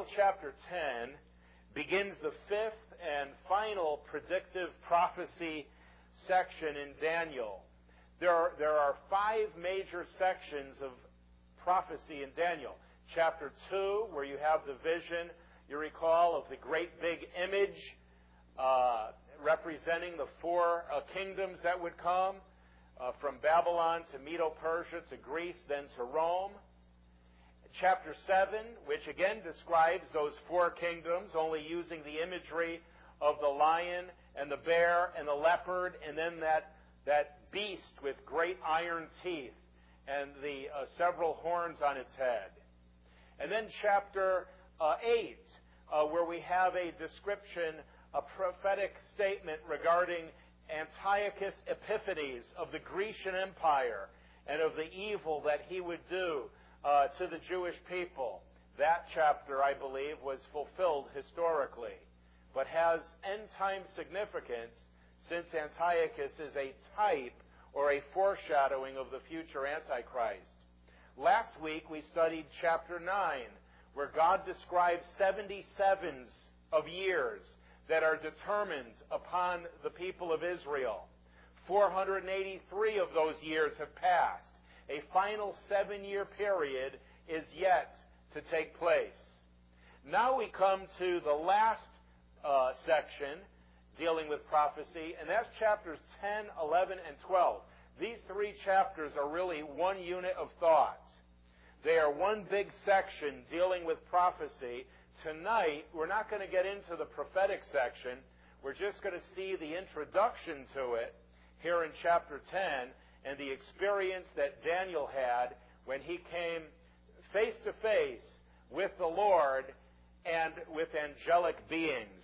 chapter 10 begins the fifth and final predictive prophecy section in Daniel. There are five major sections of prophecy in Daniel. Chapter 2, where you have the vision, you recall, of the great big image representing the four kingdoms that would come from Babylon to Medo-Persia to Greece, then to Rome. Chapter 7, which again describes those four kingdoms, only using the imagery of the lion and the bear and the leopard, and then that beast with great iron teeth and the several horns on its head. And then chapter 8, where we have a description, a prophetic statement regarding Antiochus Epiphanes of the Grecian Empire and of the evil that he would do to the Jewish people. That chapter, I believe, was fulfilled historically, but has end-time significance since Antiochus is a type or a foreshadowing of the future Antichrist. Last week we studied chapter 9, where God describes 77s of years that are determined upon the people of Israel. 483 of those years have passed. A final 7-year period is yet to take place. Now we come to the last section dealing with prophecy, and that's chapters 10, 11, and 12. These three chapters are really one unit of thought. They are one big section dealing with prophecy. Tonight, we're not going to get into the prophetic section. We're just going to see the introduction to it here in chapter 10 and the experience that Daniel had when he came face to face with the Lord and with angelic beings.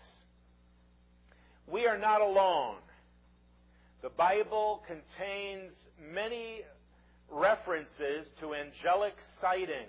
We are not alone. The Bible contains many references to angelic sightings.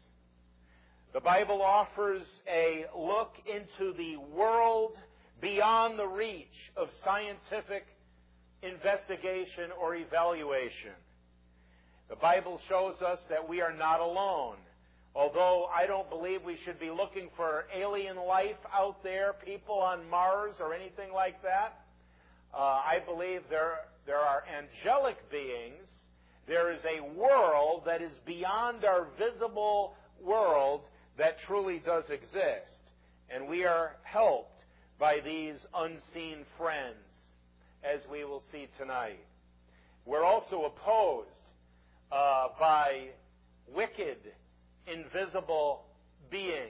The Bible offers a look into the world beyond the reach of scientific investigation or evaluation. The Bible shows us that we are not alone. Although I don't believe we should be looking for alien life out there, people on Mars or anything like that, I believe there are angelic beings. There is a world that is beyond our visible world that truly does exist. And we are helped by these unseen friends, as we will see tonight. We're also opposed by wicked, invisible beings.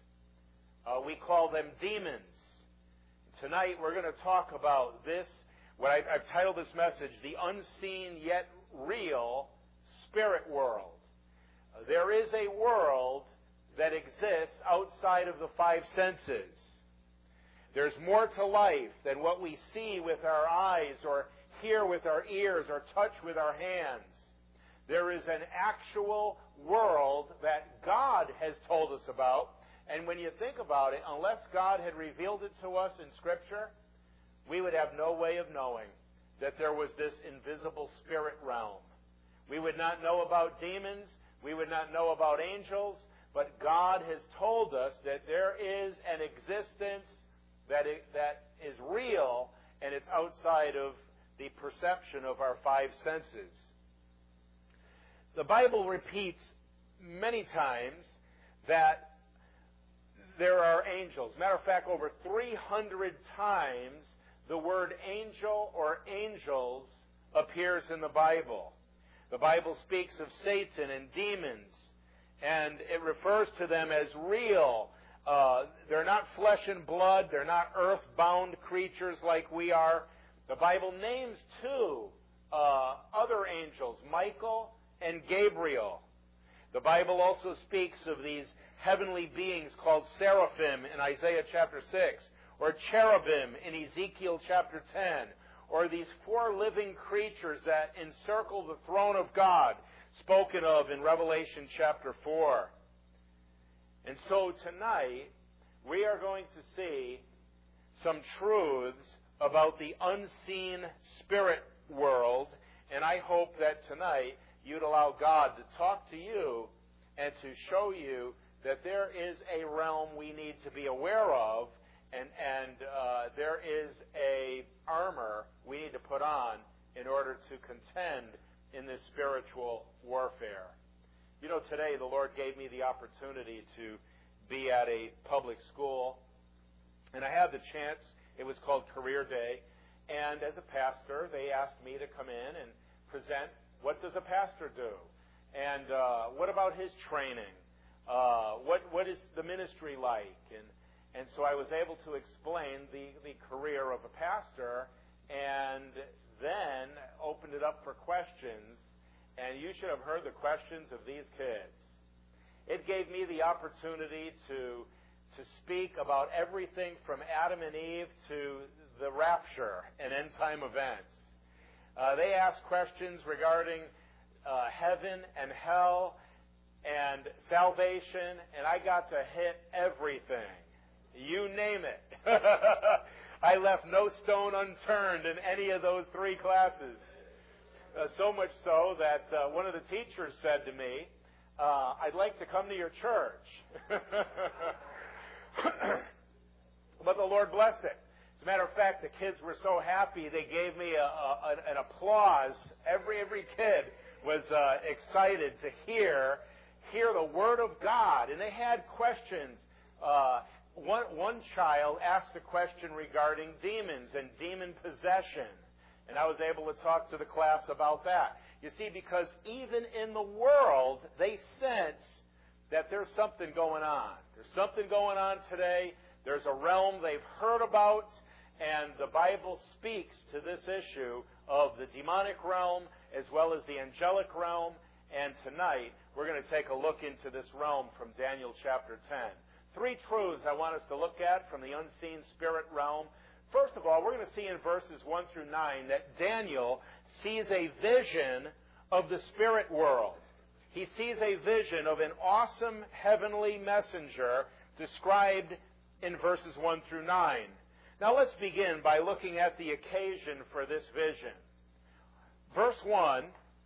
We call them demons. Tonight we're going to talk about this, what I've titled this message, The Unseen Yet Real Spirit World. There is a world that exists outside of the five senses. There's more to life than what we see with our eyes or hear with our ears or touch with our hands. There is an actual world that God has told us about. And when you think about it, unless God had revealed it to us in Scripture, we would have no way of knowing that there was this invisible spirit realm. We would not know about demons. We would not know about angels. But God has told us that there is an existence that is real, and it's outside of the perception of our five senses. The Bible repeats many times that there are angels. Matter of fact, over 300 times the word angel or angels appears in the Bible. The Bible speaks of Satan and demons, and it refers to them as real. They're not flesh and blood. They're not earth-bound creatures like we are. The Bible names two other angels, Michael and Gabriel. The Bible also speaks of these heavenly beings called seraphim in Isaiah chapter 6, or cherubim in Ezekiel chapter 10, or these four living creatures that encircle the throne of God, spoken of in Revelation chapter 4. And so tonight, we are going to see some truths about the unseen spirit world, and I hope that tonight you'd allow God to talk to you and to show you that there is a realm we need to be aware of, and there is a armor we need to put on in order to contend in this spiritual warfare. You know, today the Lord gave me the opportunity to be at a public school, and I had the chance. It was called Career Day, and as a pastor, they asked me to come in and present, what does a pastor do? And what about his training? What is the ministry like? And so I was able to explain the career of a pastor, and then opened it up for questions. And you should have heard the questions of these kids. It gave me the opportunity to speak about everything from Adam and Eve to the rapture and end-time events. They asked questions regarding heaven and hell and salvation, and I got to hit everything. You name it. I left no stone unturned in any of those 3 classes. So much so that one of the teachers said to me, I'd like to come to your church. But the Lord blessed it. As a matter of fact, the kids were so happy they gave me an applause. Every kid was excited to hear the Word of God. And they had questions. One child asked a question regarding demons and demon possession. And I was able to talk to the class about that. You see, because even in the world, they sense that there's something going on. There's something going on today. There's a realm they've heard about, and the Bible speaks to this issue of the demonic realm as well as the angelic realm. And tonight, we're going to take a look into this realm from Daniel chapter 10. 3 truths I want us to look at from the unseen spirit realm. First of all, we're going to see in verses 1 through 9 that Daniel sees a vision of the spirit world. He sees a vision of an awesome heavenly messenger described in verses 1 through 9. Now let's begin by looking at the occasion for this vision. Verse 1,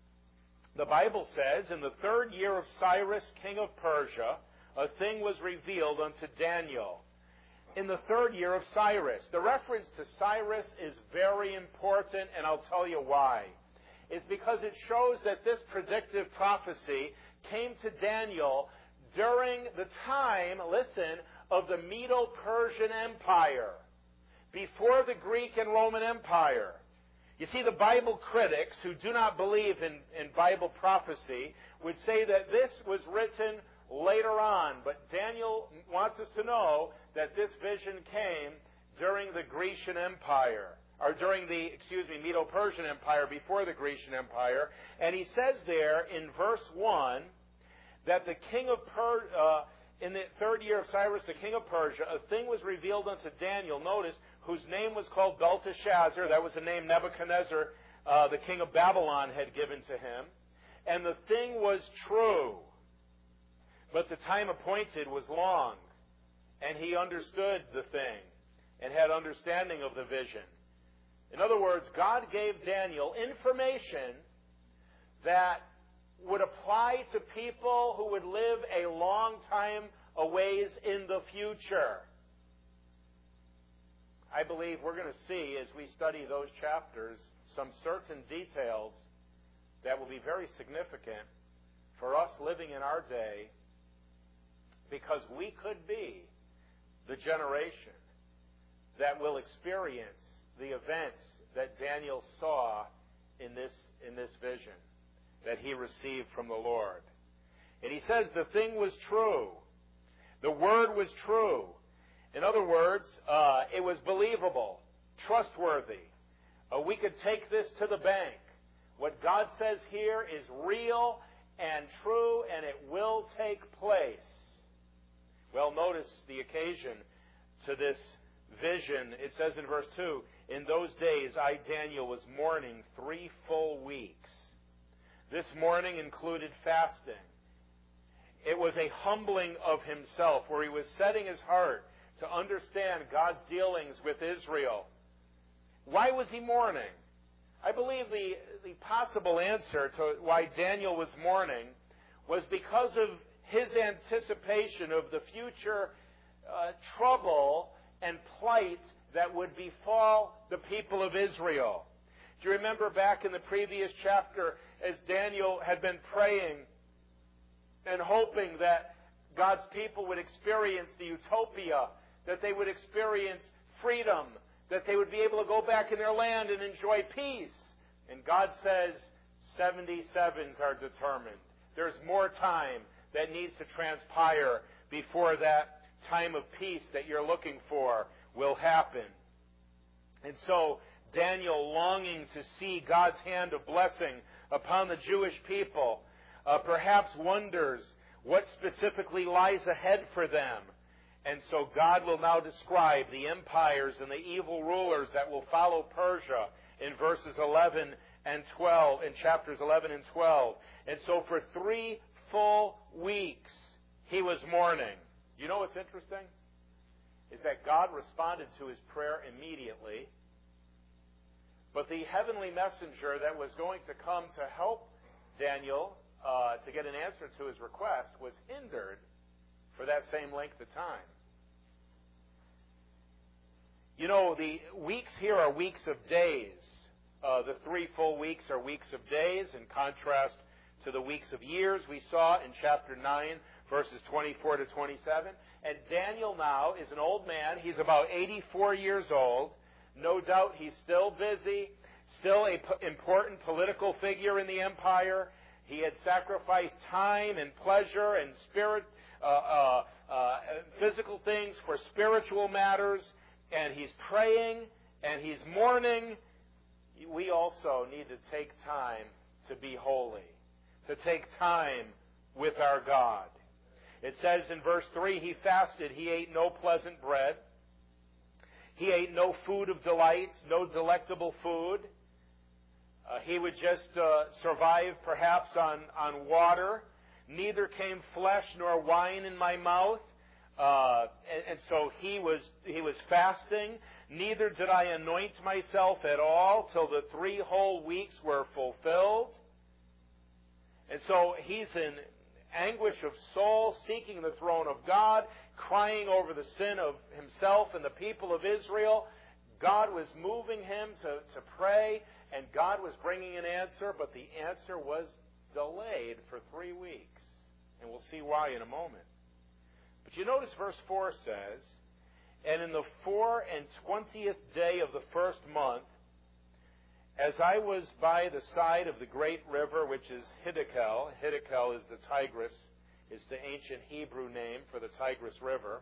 the Bible says, in the 3rd year of Cyrus, king of Persia, a thing was revealed unto Daniel. In the 3rd year of Cyrus. The reference to Cyrus is very important, and I'll tell you why. It's because it shows that this predictive prophecy came to Daniel during the time, listen, of the Medo-Persian Empire, before the Greek and Roman Empire. You see, the Bible critics who do not believe in Bible prophecy would say that this was written later on, but Daniel wants us to know that this vision came during the Grecian Empire, or during the, Medo-Persian Empire, before the Grecian Empire. And he says there in verse 1 that the king of in the 3rd year of Cyrus, the king of Persia, a thing was revealed unto Daniel, notice, whose name was called Belteshazzar. That was the name Nebuchadnezzar, the king of Babylon, had given to him. And the thing was true, but the time appointed was long. And he understood the thing and had understanding of the vision. In other words, God gave Daniel information that would apply to people who would live a long time a ways in the future. I believe we're going to see, as we study those chapters, some certain details that will be very significant for us living in our day, because we could be the generation that will experience the events that Daniel saw in this vision that he received from the Lord. And he says the thing was true. The word was true. In other words, it was believable, trustworthy. We could take this to the bank. What God says here is real and true, and it will take place. Well, notice the occasion to this vision. It says in verse 2, in those days I, Daniel, was mourning 3 full weeks. This mourning included fasting. It was a humbling of himself, where he was setting his heart to understand God's dealings with Israel. Why was he mourning? I believe the possible answer to why Daniel was mourning was because of his anticipation of the future trouble and plight that would befall the people of Israel. Do you remember back in the previous chapter, as Daniel had been praying and hoping that God's people would experience the utopia, that they would experience freedom, that they would be able to go back in their land and enjoy peace. And God says 77s are determined. There's more time that needs to transpire before that time of peace that you're looking for will happen. And so Daniel, longing to see God's hand of blessing upon the Jewish people, perhaps wonders what specifically lies ahead for them. And so God will now describe the empires and the evil rulers that will follow Persia in verses 11 and 12, in chapters 11 and 12. And so for 3 full weeks, he was mourning. You know what's interesting? Is that God responded to his prayer immediately, but the heavenly messenger that was going to come to help Daniel to get an answer to his request was hindered for that same length of time. You know, the weeks here are weeks of days. The 3 full weeks are weeks of days, in contrast to the weeks of years we saw in chapter 9, verses 24 to 27. And Daniel now is an old man. He's about 84 years old. No doubt he's still busy, still an important political figure in the empire. He had sacrificed time and pleasure and physical things for spiritual matters. And he's praying and he's mourning. We also need to take time to be holy, to take time with our God. It says in verse 3, he fasted. He ate no pleasant bread. He ate no food of delights, no delectable food. He would just survive perhaps on water. Neither came flesh nor wine in my mouth. And so he was fasting. Neither did I anoint myself at all till the 3 whole weeks were fulfilled. And so he's in anguish of soul, seeking the throne of God, crying over the sin of himself and the people of Israel. God was moving him to pray, and God was bringing an answer, but the answer was delayed for 3 weeks. And we'll see why in a moment. But you notice verse 4 says, and in the 24th day of the 1st month, as I was by the side of the great river, which is Hiddekel. Hiddekel is the Tigris. It's the ancient Hebrew name for the Tigris River.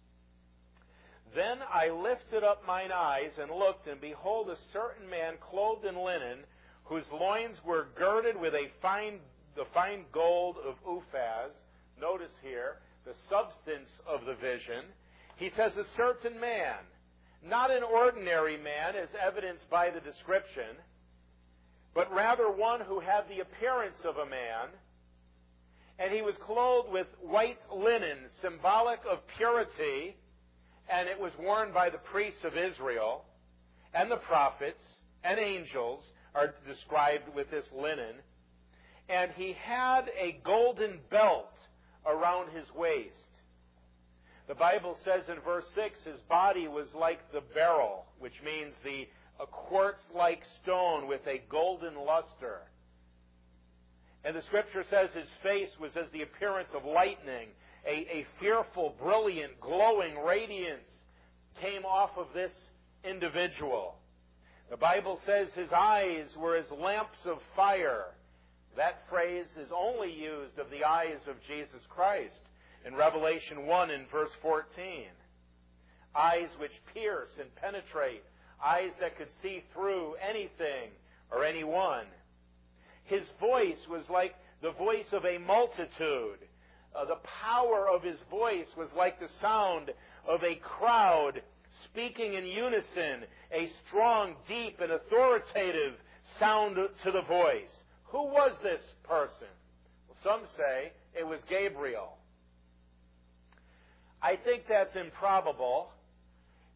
Then I lifted up mine eyes and looked, and behold, a certain man clothed in linen, whose loins were girded with the fine gold of Uphaz. Notice here the substance of the vision. He says, a certain man. Not an ordinary man, as evidenced by the description, but rather one who had the appearance of a man. And he was clothed with white linen, symbolic of purity, and it was worn by the priests of Israel, and the prophets, and angels are described with this linen. And he had a golden belt around his waist. The Bible says in verse 6, his body was like the beryl, which means a quartz-like stone with a golden luster. And the Scripture says his face was as the appearance of lightning. A fearful, brilliant, glowing radiance came off of this individual. The Bible says his eyes were as lamps of fire. That phrase is only used of the eyes of Jesus Christ. In Revelation 1 in verse 14, eyes which pierce and penetrate, eyes that could see through anything or anyone. His voice was like the voice of a multitude. The power of his voice was like the sound of a crowd speaking in unison, a strong, deep, and authoritative sound to the voice. Who was this person? Well, some say it was Gabriel. I think that's improbable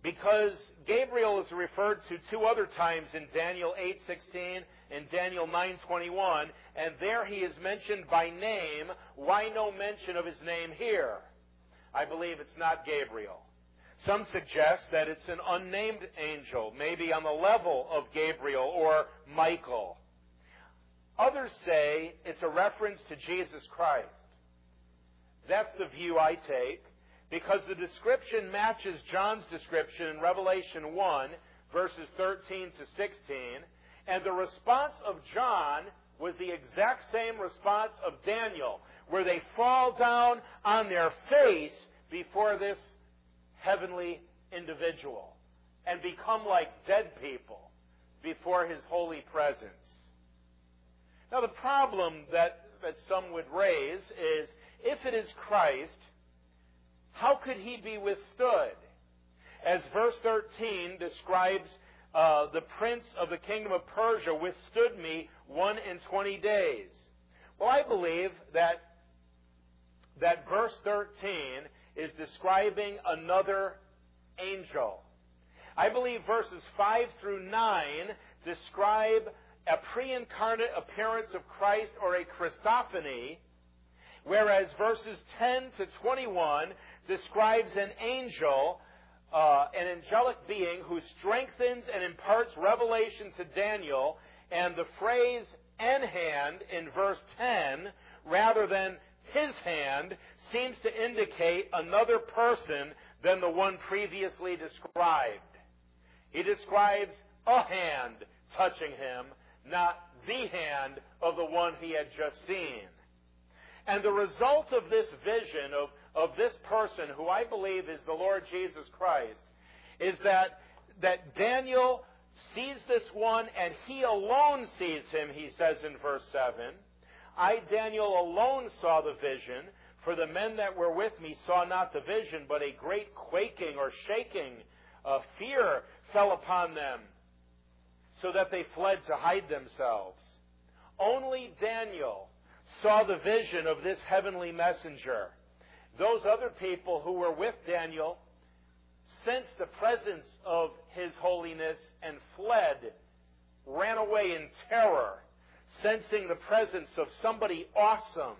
because Gabriel is referred to two other times in Daniel 8:16 and Daniel 9:21, and there he is mentioned by name. Why no mention of his name here? I believe it's not Gabriel. Some suggest that it's an unnamed angel, maybe on the level of Gabriel or Michael. Others say it's a reference to Jesus Christ. That's the view I take, because the description matches John's description in Revelation 1, verses 13 to 16, and the response of John was the exact same response of Daniel, where they fall down on their face before this heavenly individual and become like dead people before his holy presence. Now, the problem that some would raise is, if it is Christ, how could he be withstood? As verse 13 describes, the prince of the kingdom of Persia withstood me 21 days. Well, I believe that verse 13 is describing another angel. I believe verses 5 through 9 describe a pre-incarnate appearance of Christ, or a Christophany, whereas verses 10 to 21 describes an angel, an angelic being who strengthens and imparts revelation to Daniel, and the phrase "en hand" in verse 10, rather than his hand, seems to indicate another person than the one previously described. He describes a hand touching him, not the hand of the one he had just seen. And the result of this vision of this person, who I believe is the Lord Jesus Christ, is that Daniel sees this one, and he alone sees him, he says in verse 7. I, Daniel, alone saw the vision, for the men that were with me saw not the vision, but a great quaking or shaking, fear fell upon them, so that they fled to hide themselves. Only Daniel saw the vision of this heavenly messenger. Those other people who were with Daniel sensed the presence of his holiness and fled, ran away in terror, sensing the presence of somebody awesome.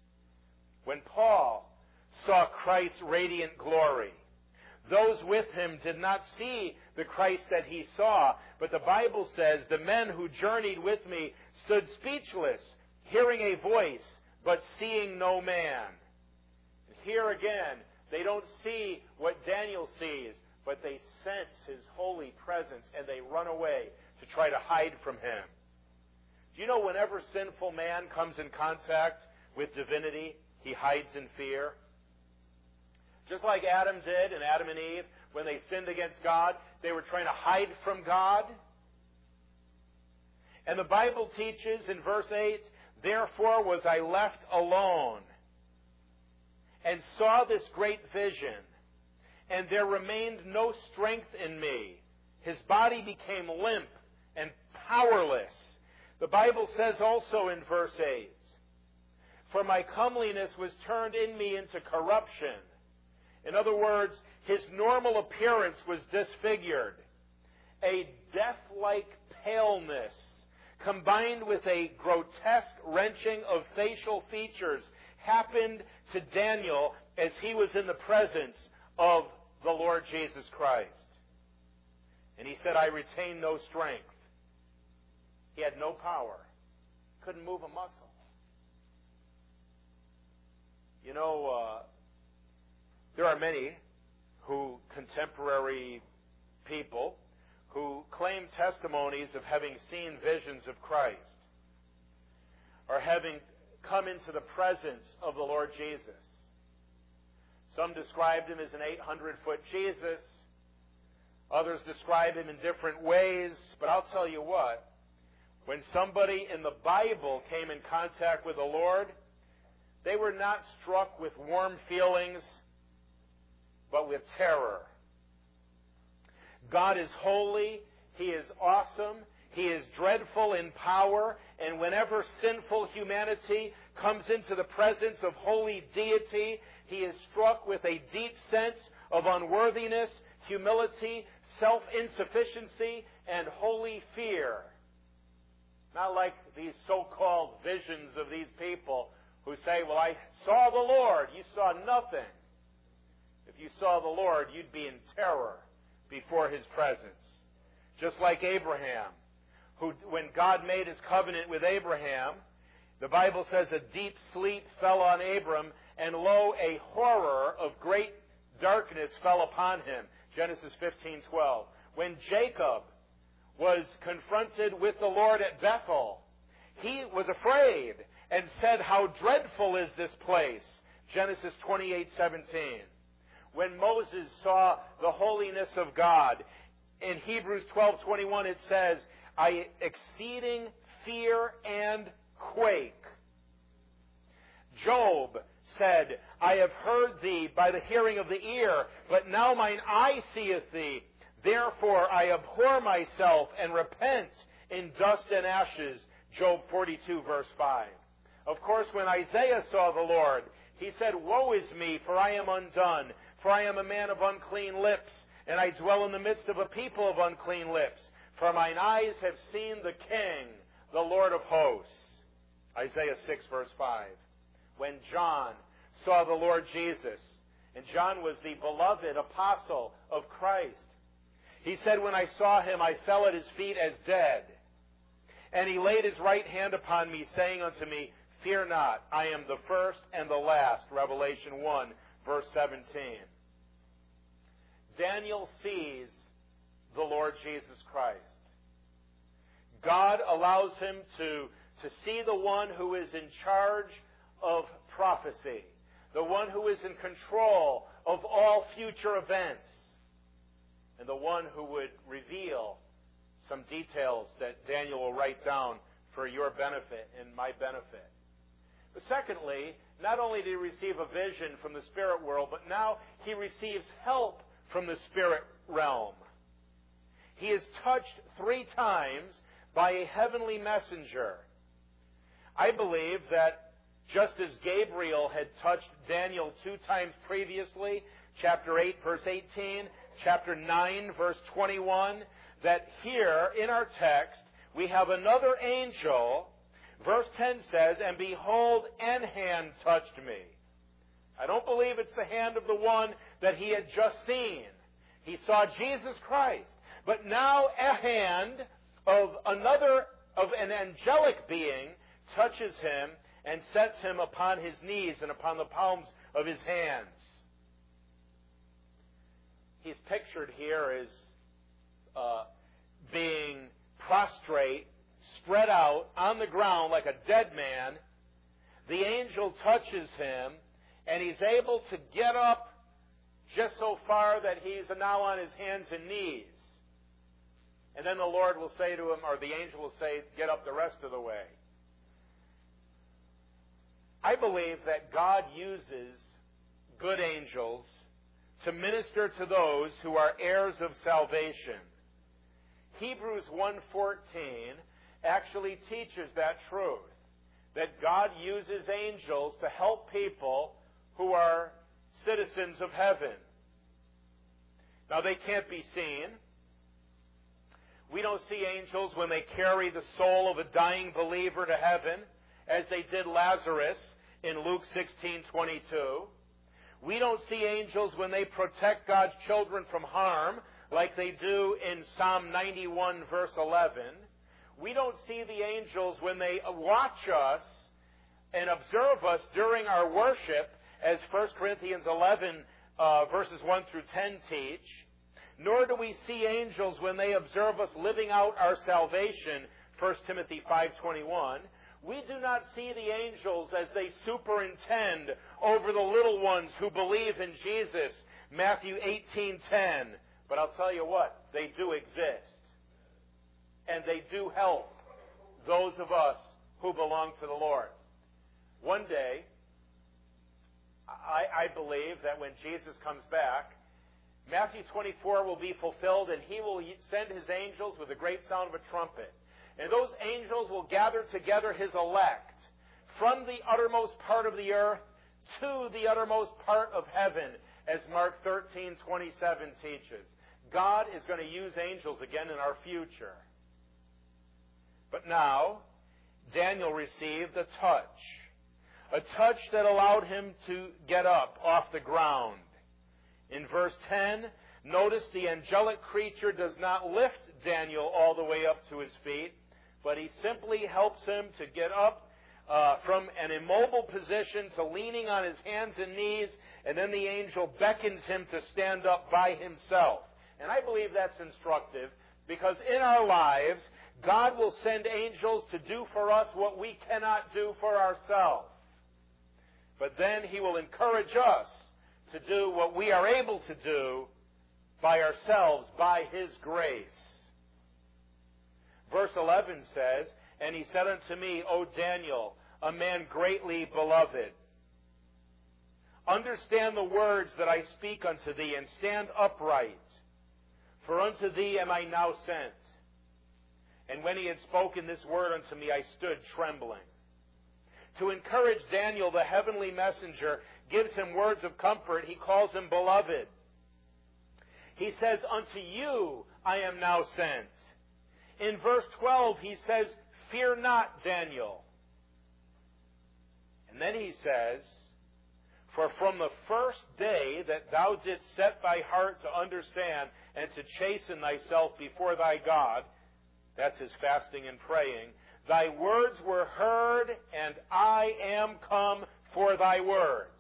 When Paul saw Christ's radiant glory, those with him did not see the Christ that he saw, but the Bible says, the men who journeyed with me stood speechless, hearing a voice, but seeing no man. And here again, they don't see what Daniel sees, but they sense his holy presence, and they run away to try to hide from him. Do you know, whenever sinful man comes in contact with divinity, he hides in fear? Just like Adam did, and Adam and Eve, when they sinned against God, they were trying to hide from God. And the Bible teaches in verse 8, therefore was I left alone, and saw this great vision, and there remained no strength in me. His body became limp and powerless. The Bible says also in verse 8, for my comeliness was turned in me into corruption. In other words, his normal appearance was disfigured. A death-like paleness combined with a grotesque wrenching of facial features happened to Daniel as he was in the presence of the Lord Jesus Christ. And he said, I retain no strength. He had no power. Couldn't move a muscle. You know, there are many contemporary people who claim testimonies of having seen visions of Christ, or having come into the presence of the Lord Jesus. Some described him as an 800-foot Jesus. Others describe him in different ways. But I'll tell you what, when somebody in the Bible came in contact with the Lord, they were not struck with warm feelings, but with terror. God is holy. He is awesome. He is dreadful in power. And whenever sinful humanity comes into the presence of holy deity, he is struck with a deep sense of unworthiness, humility, self-insufficiency, and holy fear. Not like these so-called visions of these people who say, well, I saw the Lord. You saw nothing. If you saw the Lord, you'd be in terror before His presence. Just like Abraham, who, when God made His covenant with Abraham, the Bible says a deep sleep fell on Abram, and lo, a horror of great darkness fell upon him. Genesis 15:12. When Jacob was confronted with the Lord at Bethel, he was afraid and said, how dreadful is this place? Genesis 28:17. When Moses saw the holiness of God, in Hebrews 12:21 it says, I exceeding fear and quake. Job said, I have heard thee by the hearing of the ear, but now mine eye seeth thee. Therefore I abhor myself and repent in dust and ashes. Job 42, verse 5. Of course, when Isaiah saw the Lord, he said, woe is me, for I am undone, for I am a man of unclean lips, and I dwell in the midst of a people of unclean lips. For mine eyes have seen the King, the Lord of hosts. Isaiah 6, verse 5. When John saw the Lord Jesus, and John was the beloved apostle of Christ, he said, when I saw him, I fell at his feet as dead. And he laid his right hand upon me, saying unto me, fear not, I am the first and the last. Revelation 1, verse 17. Daniel sees the Lord Jesus Christ. God allows him to see the one who is in charge of prophecy, the one who is in control of all future events, and the one who would reveal some details that Daniel will write down for your benefit and my benefit. But secondly, not only did he receive a vision from the spirit world, but now he receives help from the spirit realm. He is touched 3 times by a heavenly messenger. I believe that just as Gabriel had touched Daniel 2 times previously, chapter 8, verse 18, chapter 9, verse 21, that here in our text we have another angel. Verse 10 says, and behold, an hand touched me. I don't believe it's the hand of the one that he had just seen. He saw Jesus Christ. But now a hand of an angelic being touches him and sets him upon his knees and upon the palms of his hands. He's pictured here as being prostrate, spread out on the ground like a dead man. The angel touches him, and he's able to get up just so far that he's now on his hands and knees. And then the Lord will say to him, or the angel will say, get up the rest of the way. I believe that God uses good angels to minister to those who are heirs of salvation. Hebrews 1:14 actually teaches that truth, that God uses angels to help people who are citizens of heaven. Now, they can't be seen. We don't see angels when they carry the soul of a dying believer to heaven, as they did Lazarus in Luke 16:22. We don't see angels when they protect God's children from harm, like they do in Psalm 91, verse 11. We don't see the angels when they watch us and observe us during our worship, as 1 Corinthians 11, verses 1 through 10 teach. Nor do we see angels when they observe us living out our salvation, 1 Timothy 5:21. We do not see the angels as they superintend over the little ones who believe in Jesus, Matthew 18:10. But I'll tell you what, they do exist. And they do help those of us who belong to the Lord. One day, I believe that when Jesus comes back, Matthew 24 will be fulfilled, and he will send his angels with a great sound of a trumpet. And those angels will gather together his elect from the uttermost part of the earth to the uttermost part of heaven, as Mark 13:27 teaches. God is going to use angels again in our future. But now, Daniel received a touch that allowed him to get up off the ground. In verse 10, notice the angelic creature does not lift Daniel all the way up to his feet, but he simply helps him to get up from an immobile position to leaning on his hands and knees, and then the angel beckons him to stand up by himself. And I believe that's instructive, because in our lives, God will send angels to do for us what we cannot do for ourselves. But then He will encourage us to do what we are able to do by ourselves, by His grace. Verse 11 says, "And he said unto me, O Daniel, a man greatly beloved, understand the words that I speak unto thee, and stand upright. For unto thee am I now sent. And when he had spoken this word unto me, I stood trembling." To encourage Daniel, the heavenly messenger gives him words of comfort. He calls him beloved. He says, "Unto you I am now sent." In verse 12, he says, "Fear not, Daniel." And then he says, "For from the first day that thou didst set thy heart to understand and to chasten thyself before thy God," that's his fasting and praying, "thy words were heard, and I am come for thy words."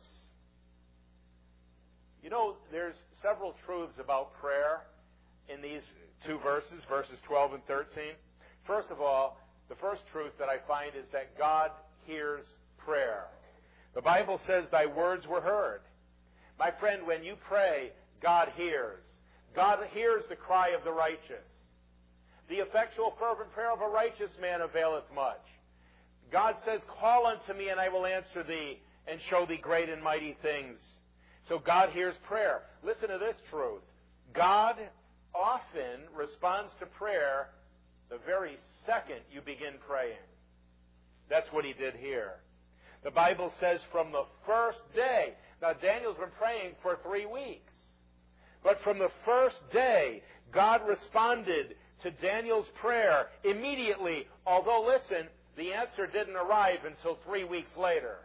You know, there's several truths about prayer in these two verses, verses 12 and 13. First of all, the first truth that I find is that God hears prayer. The Bible says, "Thy words were heard." My friend, when you pray, God hears. God hears the cry of the righteous. The effectual fervent prayer of a righteous man availeth much. God says, "Call unto me, and I will answer thee, and show thee great and mighty things." So God hears prayer. Listen to this truth. God often responds to prayer the very second you begin praying. That's what He did here. The Bible says from the first day. Now, Daniel's been praying for 3 weeks. But from the first day, God responded to Daniel's prayer immediately. Although, listen, the answer didn't arrive until 3 weeks later.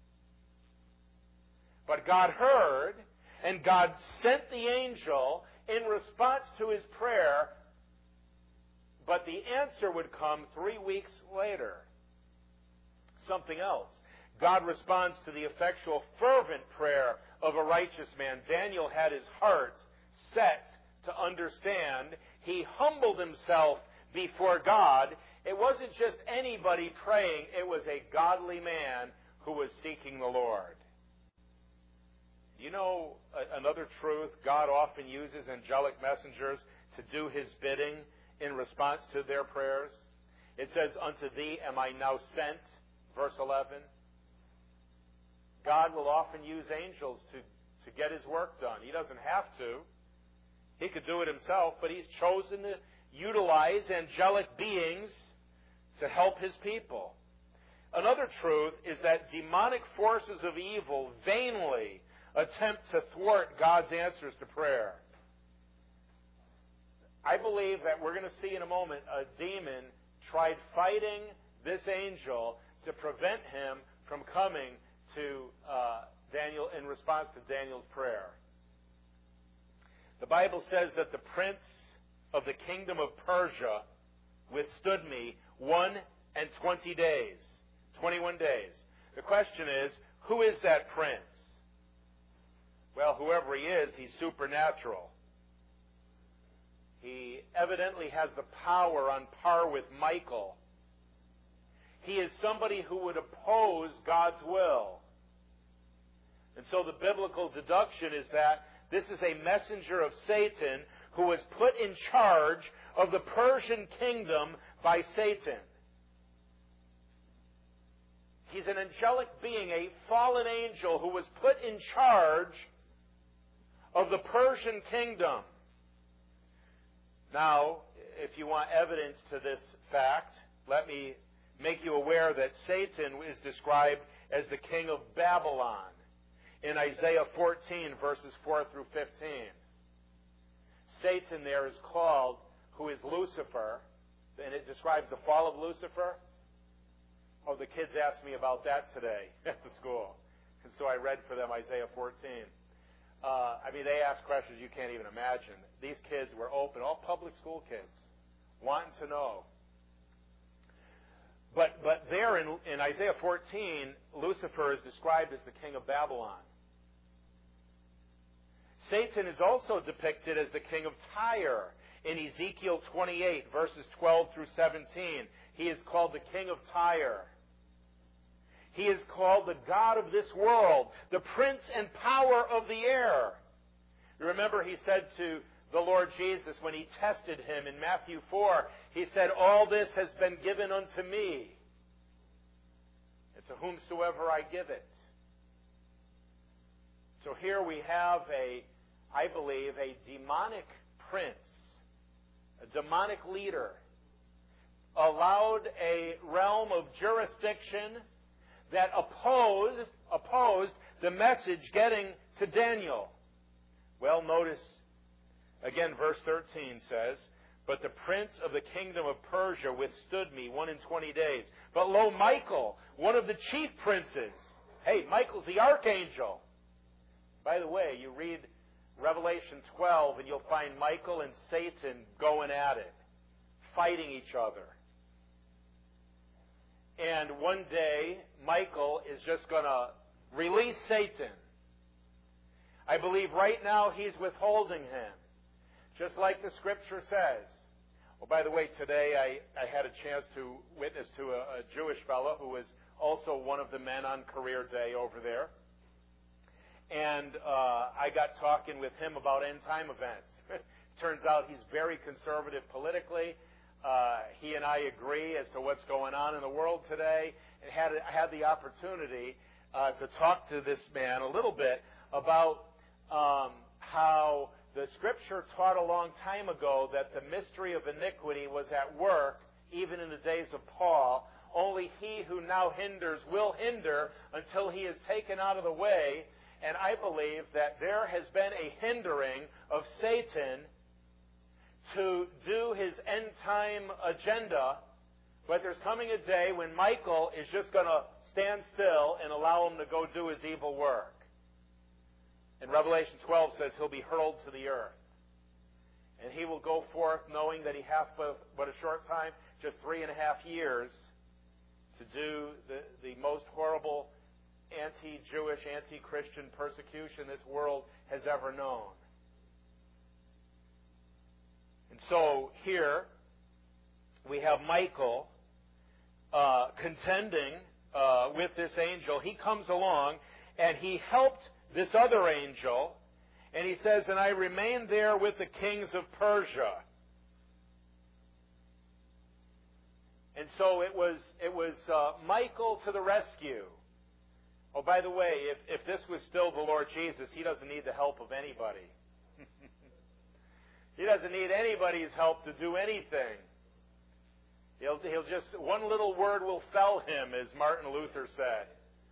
But God heard, and God sent the angel in response to his prayer, but the answer would come 3 weeks later. Something else. God responds to the effectual, fervent prayer of a righteous man. Daniel had his heart set to understand. He humbled himself before God. It wasn't just anybody praying. It was a godly man who was seeking the Lord. You know another truth? God often uses angelic messengers to do His bidding in response to their prayers. It says, "Unto thee am I now sent," verse 11. God will often use angels to get His work done. He doesn't have to. He could do it Himself, but He's chosen to utilize angelic beings to help His people. Another truth is that demonic forces of evil vainly attempt to thwart God's answers to prayer. I believe that we're going to see in a moment a demon tried fighting this angel to prevent him from coming to Daniel in response to Daniel's prayer. The Bible says that the prince of the kingdom of Persia withstood me 21 days. 21 days. The question is, who is that prince? Well, whoever he is, he's supernatural. He evidently has the power on par with Michael. He is somebody who would oppose God's will. And so the biblical deduction is that this is a messenger of Satan who was put in charge of the Persian kingdom by Satan. He's an angelic being, a fallen angel who was put in charge of the Persian kingdom. Now, if you want evidence to this fact, let me make you aware that Satan is described as the king of Babylon in Isaiah 14, verses 4 through 15. Satan there is called, who is Lucifer, and it describes the fall of Lucifer. Oh, the kids asked me about that today at the school. And so I read for them Isaiah 14. They asked questions you can't even imagine. These kids were open, all public school kids, wanting to know. But there in Isaiah 14, Lucifer is described as the king of Babylon. Satan is also depicted as the king of Tyre in Ezekiel 28, verses 12 through 17. He is called the king of Tyre. He is called the God of this world, the prince and power of the air. You remember he said to the Lord Jesus when he tested him in Matthew 4, he said, "All this has been given unto me, and to whomsoever I give it." So here we have I believe, a demonic prince, a demonic leader, allowed a realm of jurisdiction that opposed the message getting to Daniel. Well, notice, again, verse 13 says, "But the prince of the kingdom of Persia withstood me 1 days. But lo, Michael, one of the chief princes." Hey, Michael's the archangel. By the way, you read Revelation 12 and you'll find Michael and Satan going at it, fighting each other. And one day, Michael is just going to release Satan. I believe right now he's withholding him, just like the Scripture says. Oh, by the way, today I had a chance to witness to a Jewish fellow who was also one of the men on career day over there. And I got talking with him about end-time events. Turns out he's very conservative politically. He and I agree as to what's going on in the world today. And I had the opportunity to talk to this man a little bit about how the Scripture taught a long time ago that the mystery of iniquity was at work even in the days of Paul. Only he who now hinders will hinder until he is taken out of the way. And I believe that there has been a hindering of Satan to do his end-time agenda, but there's coming a day when Michael is just going to stand still and allow him to go do his evil work. And Revelation 12 says he'll be hurled to the earth. And he will go forth knowing that he hath but a short time, just 3.5 years, to do the most horrible anti-Jewish, anti-Christian persecution this world has ever known. And so here we have Michael contending with this angel. He comes along and he helped this other angel, and he says, "And I remained there with the kings of Persia." And so it was Michael to the rescue. Oh, by the way, if this was still the Lord Jesus, he doesn't need the help of anybody. He doesn't need anybody's help to do anything. He'll just, one little word will fell him, as Martin Luther said.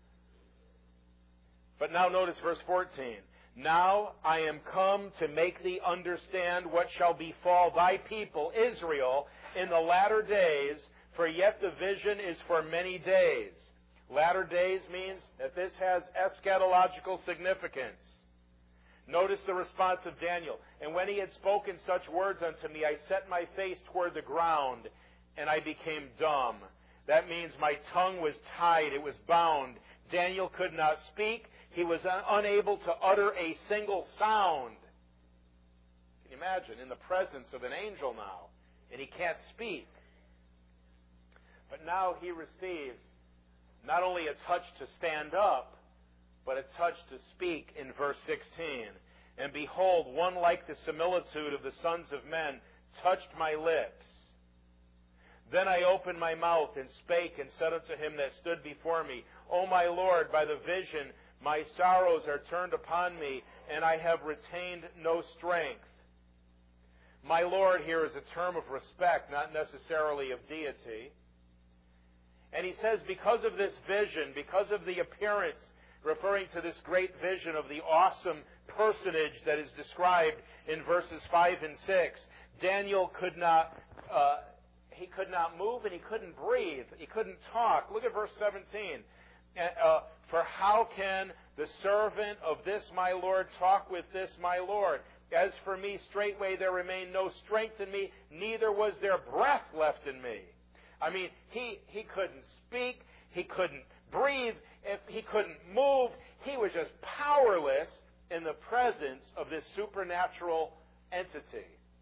But now notice verse 14. "Now I am come to make thee understand what shall befall thy people, Israel, in the latter days, for yet the vision is for many days." Latter days means that this has eschatological significance. Notice the response of Daniel. "And when he had spoken such words unto me, I set my face toward the ground, and I became dumb." That means my tongue was tied, it was bound. Daniel could not speak. He was unable to utter a single sound. Can you imagine? In the presence of an angel now, and he can't speak. But now he receives not only a touch to stand up, but a touch to speak in verse 16. "And behold, one like the similitude of the sons of men touched my lips. Then I opened my mouth and spake and said unto him that stood before me, O my Lord, by the vision my sorrows are turned upon me, and I have retained no strength." My Lord here is a term of respect, not necessarily of deity. And he says, because of this vision, because of the appearance, referring to this great vision of the awesome personage that is described in verses 5 and 6. Daniel could not move and he couldn't breathe. He couldn't talk. Look at verse 17. For how can the servant of this my Lord talk with this my Lord? As for me, straightway there remained no strength in me, neither was there breath left in me. I mean, he couldn't speak, he couldn't breathe, if he couldn't move. He was just powerless in the presence of this supernatural entity.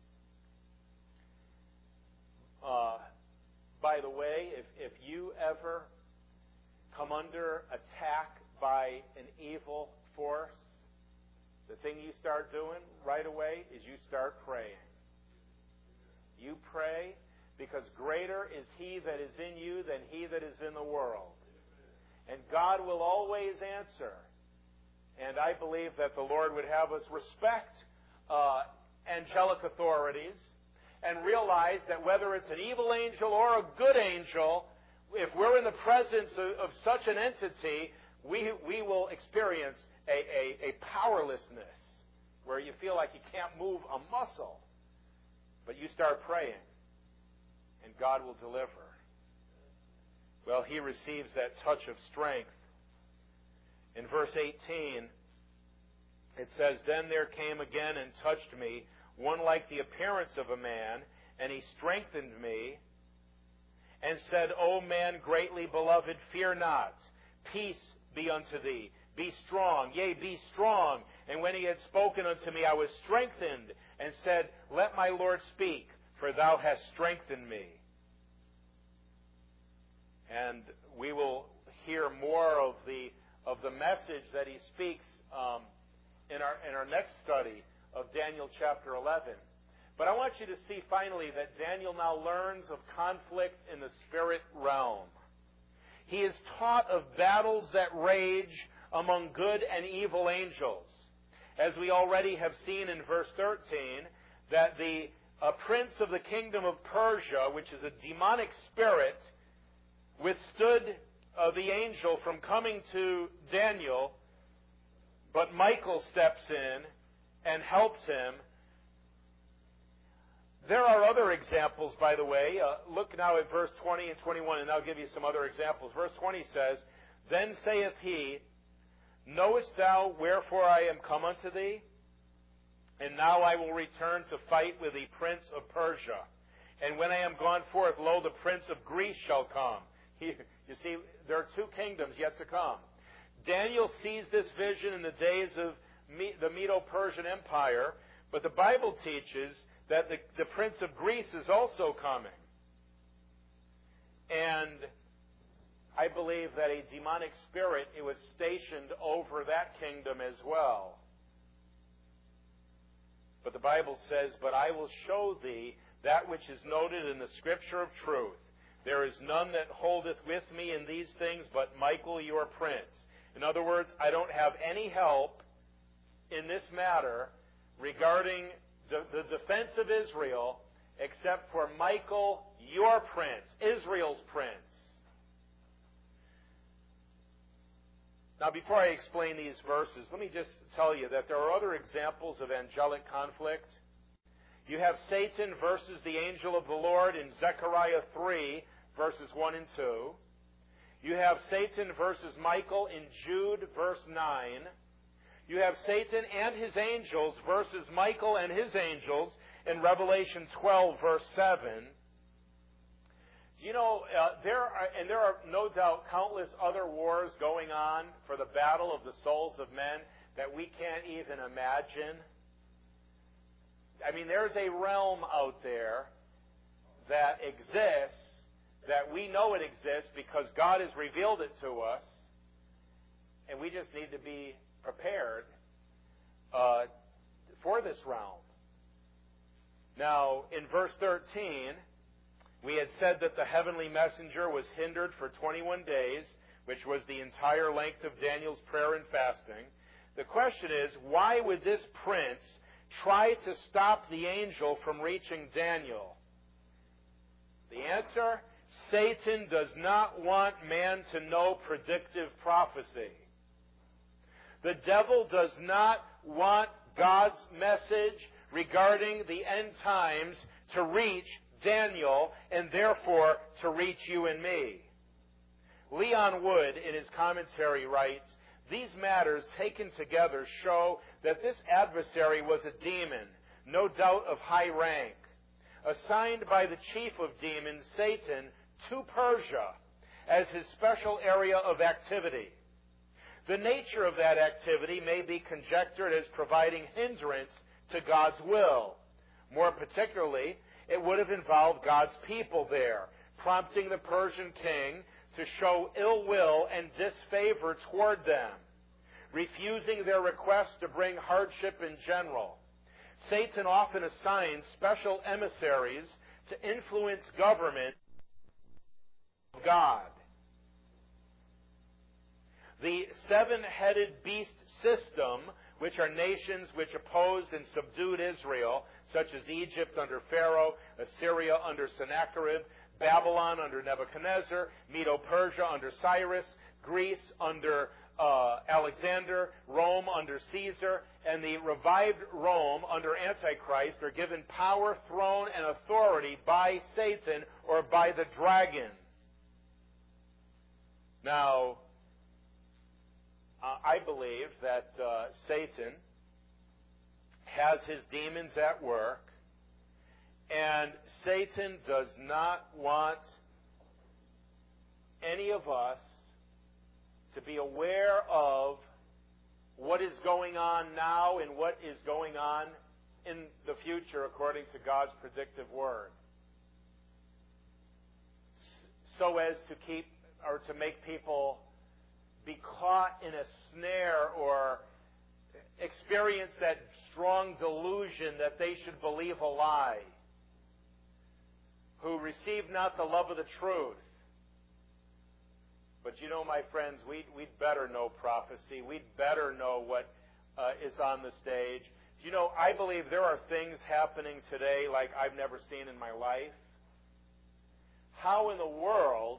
By the way, if you ever come under attack by an evil force, the thing you start doing right away is you start praying. You pray because greater is He that is in you than he that is in the world. And God will always answer. And I believe that the Lord would have us respect angelic authorities and realize that whether it's an evil angel or a good angel, if we're in the presence of such an entity, we will experience a powerlessness where you feel like you can't move a muscle. But you start praying, and God will deliver. Well, he receives that touch of strength. In verse 18, it says, Then there came again and touched me one like the appearance of a man, and he strengthened me, and said, O man greatly beloved, fear not. Peace be unto thee. Be strong, yea, be strong. And when he had spoken unto me, I was strengthened, and said, Let my Lord speak, for thou hast strengthened me. And we will hear more of the message that he speaks in our next study of Daniel chapter 11. But I want you to see finally that Daniel now learns of conflict in the spirit realm. He is taught of battles that rage among good and evil angels. As we already have seen in verse 13, that the prince of the kingdom of Persia, which is a demonic spirit, withstood the angel from coming to Daniel, but Michael steps in and helps him. There are other examples, by the way. Look now at verse 20 and 21, and I'll give you some other examples. Verse 20 says, Then saith he, Knowest thou wherefore I am come unto thee? And now I will return to fight with the prince of Persia. And when I am gone forth, lo, the prince of Greece shall come. You see, there are two kingdoms yet to come. Daniel sees this vision in the days of the Medo-Persian Empire, but the Bible teaches that the prince of Greece is also coming. And I believe that a demonic spirit was stationed over that kingdom as well. But the Bible says, But I will show thee that which is noted in the Scripture of truth. There is none that holdeth with me in these things but Michael your prince. In other words, I don't have any help in this matter regarding the defense of Israel except for Michael your prince, Israel's prince. Now, before I explain these verses, let me just tell you that there are other examples of angelic conflict. You have Satan versus the angel of the Lord in Zechariah 3, verses 1 and 2. You have Satan versus Michael in Jude, verse 9. You have Satan and his angels versus Michael and his angels in Revelation 12, verse 7. You know, there are no doubt countless other wars going on for the battle of the souls of men that we can't even imagine. I mean, there's a realm out there that exists, that we know it exists because God has revealed it to us, and we just need to be prepared for this realm. Now, in verse 13, we had said that the heavenly messenger was hindered for 21 days, which was the entire length of Daniel's prayer and fasting. The question is, why would this prince try to stop the angel from reaching Daniel? The answer, Satan does not want man to know predictive prophecy. The devil does not want God's message regarding the end times to reach Daniel and therefore to reach you and me. Leon Wood, in his commentary, writes, "These matters taken together show that this adversary was a demon, no doubt of high rank, assigned by the chief of demons, Satan, to Persia as his special area of activity. The nature of that activity may be conjectured as providing hindrance to God's will. More particularly, it would have involved God's people there, prompting the Persian king to show ill will and disfavor toward them, refusing their request to bring hardship in general. Satan often assigns special emissaries to influence government of God. The seven-headed beast system, which are nations which opposed and subdued Israel, such as Egypt under Pharaoh, Assyria under Sennacherib, Babylon under Nebuchadnezzar, Medo-Persia under Cyrus, Greece under Alexander, Rome under Caesar, and the revived Rome under Antichrist are given power, throne, and authority by Satan or by the dragon. Now, I believe that Satan has his demons at work, and Satan does not want any of us to be aware of what is going on now and what is going on in the future according to God's predictive word, so as to keep or to make people be caught in a snare or experience that strong delusion that they should believe a lie, who receive not the love of the truth. But you know, my friends, we'd better know prophecy. We'd better know what is on the stage. You know, I believe there are things happening today like I've never seen in my life. How in the world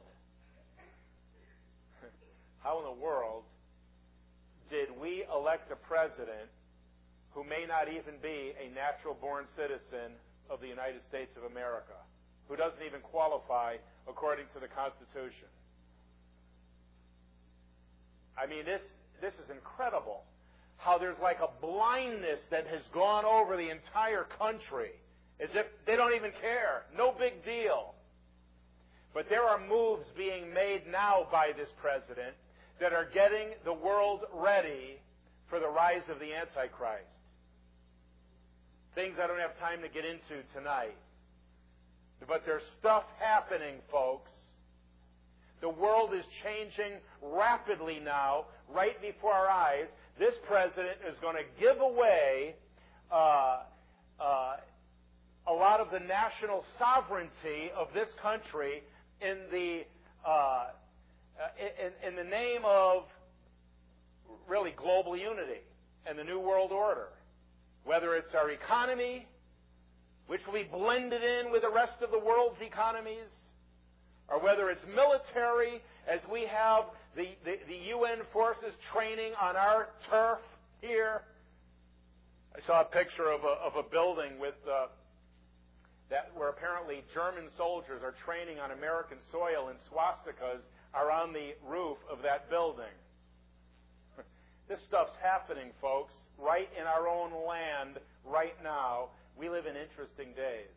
did we elect a president who may not even be a natural-born citizen of the United States of America, who doesn't even qualify according to the Constitution? I mean, this is incredible. How there's like a blindness that has gone over the entire country, as if they don't even care. No big deal. But there are moves being made now by this president that are getting the world ready for the rise of the Antichrist. Things I don't have time to get into tonight. But there's stuff happening, folks. The world is changing rapidly now, right before our eyes. This president is going to give away a lot of the national sovereignty of this country in the name of really global unity and the New World Order. Whether it's our economy, which will be blended in with the rest of the world's economies, or whether it's military, as we have the UN forces training on our turf here. I saw a picture of a building with where apparently German soldiers are training on American soil, and swastikas are on the roof of that building. This stuff's happening, folks, right in our own land right now. We live in interesting days.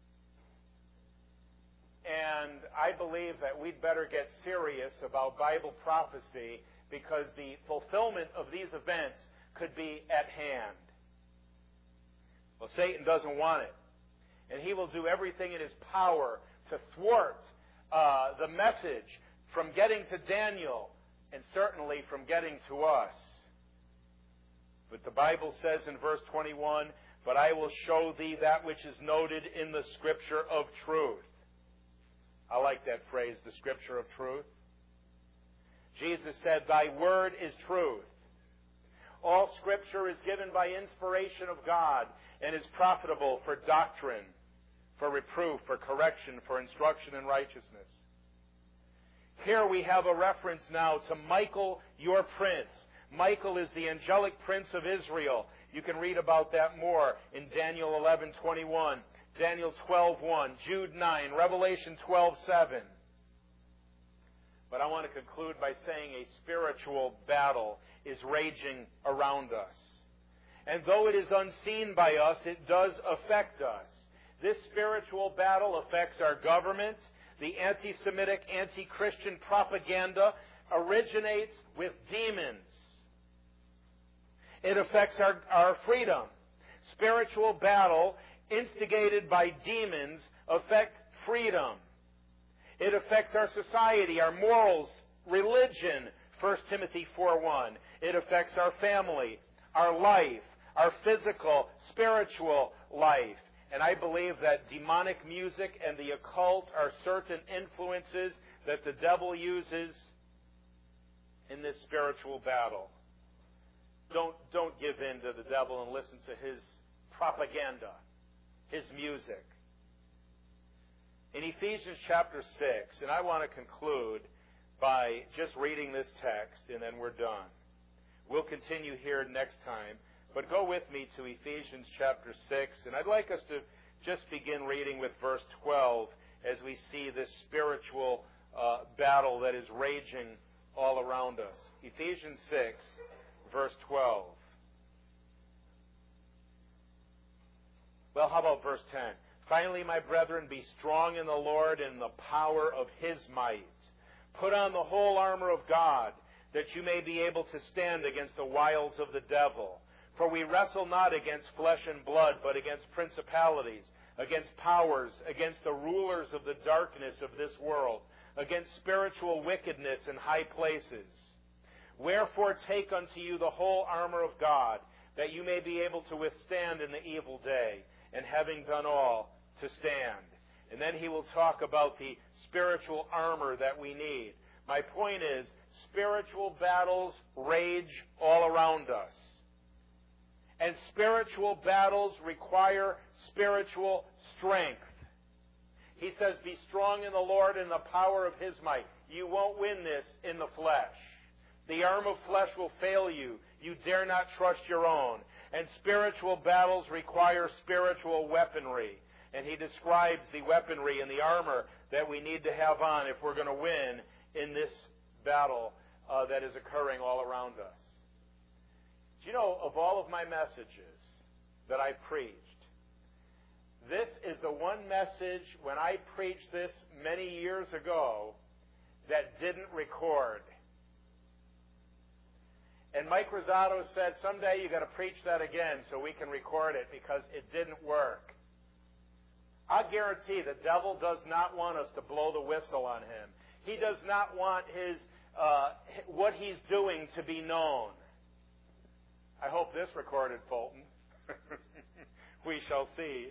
And I believe that we'd better get serious about Bible prophecy, because the fulfillment of these events could be at hand. Well, Satan doesn't want it. And he will do everything in his power to thwart the message from getting to Daniel, and certainly from getting to us. But the Bible says in verse 21, "But I will show thee that which is noted in the Scripture of truth." I like that phrase, the Scripture of truth. Jesus said, "Thy word is truth." All Scripture is given by inspiration of God and is profitable for doctrine, for reproof, for correction, for instruction in righteousness. Here we have a reference now to Michael, your prince. Michael is the angelic prince of Israel. You can read about that more in Daniel 11:21, Daniel 12:1, Jude 9, Revelation 12:7. But I want to conclude by saying a spiritual battle is raging around us. And though it is unseen by us, it does affect us. This spiritual battle affects our government. The anti-Semitic, anti-Christian propaganda originates with demons. It affects our freedom. Spiritual battle instigated by demons affect freedom. It affects our society, our morals, religion, 1 Timothy 4:1. It affects our family, our life, our physical, spiritual life. And I believe that demonic music and the occult are certain influences that the devil uses in this spiritual battle. Don't give in to the devil and listen to his propaganda, his music. In Ephesians chapter 6, and I want to conclude by just reading this text, and then we're done. We'll continue here next time, but go with me to Ephesians chapter 6, and I'd like us to just begin reading with verse 12 as we see this spiritual battle that is raging all around us. Ephesians 6, verse 12. Well, how about verse 10? Finally, my brethren, be strong in the Lord and in the power of His might. Put on the whole armor of God, that you may be able to stand against the wiles of the devil. For we wrestle not against flesh and blood, but against principalities, against powers, against the rulers of the darkness of this world, against spiritual wickedness in high places. Wherefore take unto you the whole armor of God, that you may be able to withstand in the evil day, and having done all, to stand. And then he will talk about the spiritual armor that we need. My point is, spiritual battles rage all around us. And spiritual battles require spiritual strength. He says, be strong in the Lord and the power of His might. You won't win this in the flesh. The arm of flesh will fail you. You dare not trust your own. And spiritual battles require spiritual weaponry. And he describes the weaponry and the armor that we need to have on if we're going to win in this battle that is occurring all around us. Do you know, of all of my messages that I preached, this is the one message when I preached this many years ago that didn't record. And Mike Rosato said, someday you got to preach that again so we can record it because it didn't work. I guarantee the devil does not want us to blow the whistle on him. He does not want what he's doing to be known. I hope this recorded, Fulton. We shall see.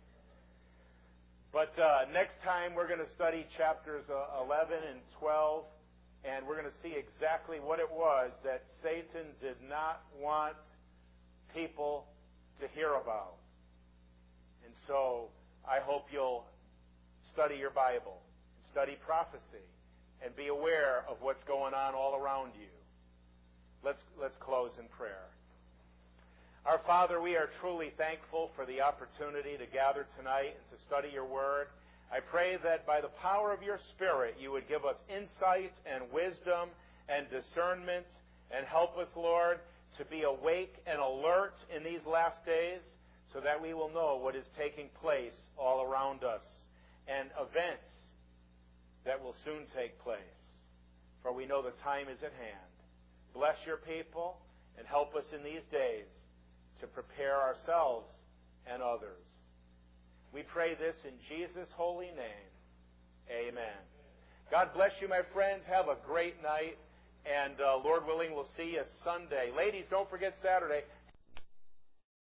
But next time we're going to study chapters 11 and 12, and we're going to see exactly what it was that Satan did not want people to hear about. And so I hope you'll study your Bible, study prophecy, and be aware of what's going on all around you. Let's close in prayer. Our Father, we are truly thankful for the opportunity to gather tonight and to study your Word. I pray that by the power of your Spirit, you would give us insight and wisdom and discernment and help us, Lord, to be awake and alert in these last days so that we will know what is taking place all around us and events that will soon take place. For we know the time is at hand. Bless your people and help us in these days to prepare ourselves and others. We pray this in Jesus' holy name. Amen. God bless you, my friends. Have a great night. And Lord willing, we'll see you Sunday. Ladies, don't forget Saturday.